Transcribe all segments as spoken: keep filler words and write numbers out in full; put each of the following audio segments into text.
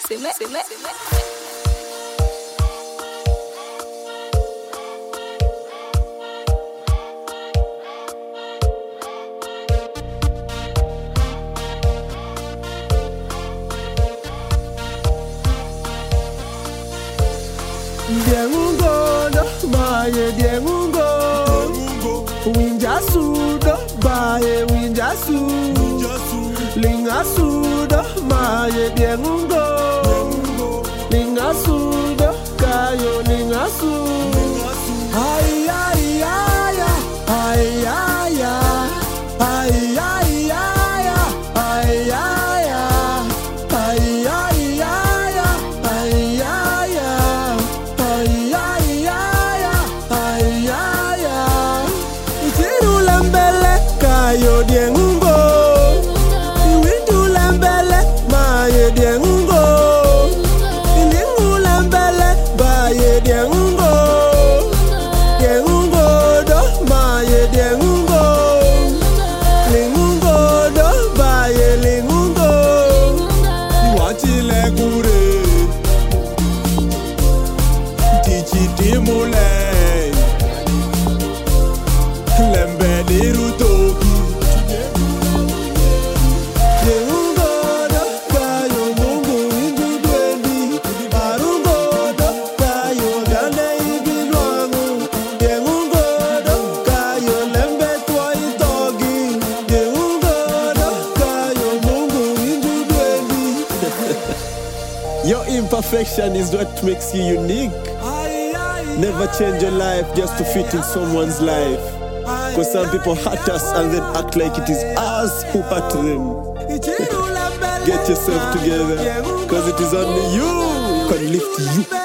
c'est mais, c'est mais. Diengungo do baye diengungo Winjasu do baye winjasu Lingasu do baye diengungo Lingasu do kayo lingasu Ay ay ay ay ay ay ay ay ay Yo diengungo, iwindu lambele, maye diengungo, ilingu lambele, baye diengungo, diengungo do, maye diengungo, lingungo do, baye lingungo, wachile gure, tichi timule, lembe diruto. Your imperfection is what makes you unique. Never change your life just to fit in someone's life. Because some people hurt us and then act like it is us who hurt them. Get yourself together, because it is only you who can lift you.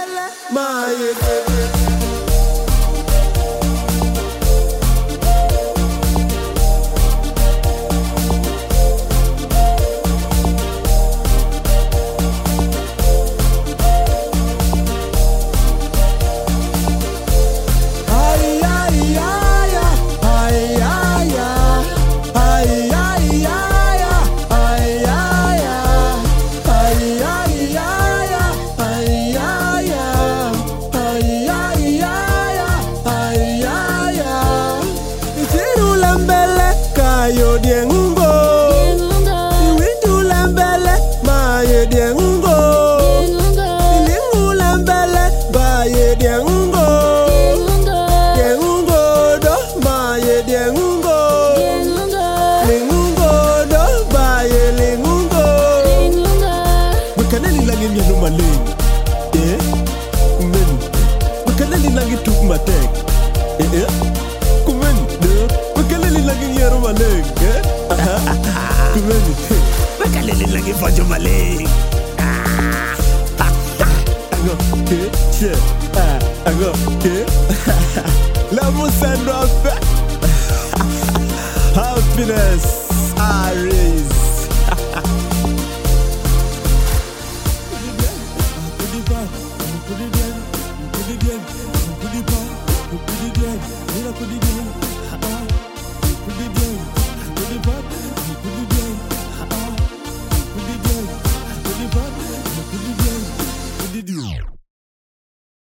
Yo diengungo, iwindu lambele, maye diengungo, ilingu lambele, baye diengungo, diengungo do, maye diengungo, lingungo do, baye lingungo. Makaneli langi nyano maling, eh? Kumeni, makaneli langi tuk matek, eh eh? Kumeni, de, makaneli langi nyero maling. Makalele lagi fajo maling. Ago ke che. Ago ke. La musendo afe. Happiness Aries. What did you do?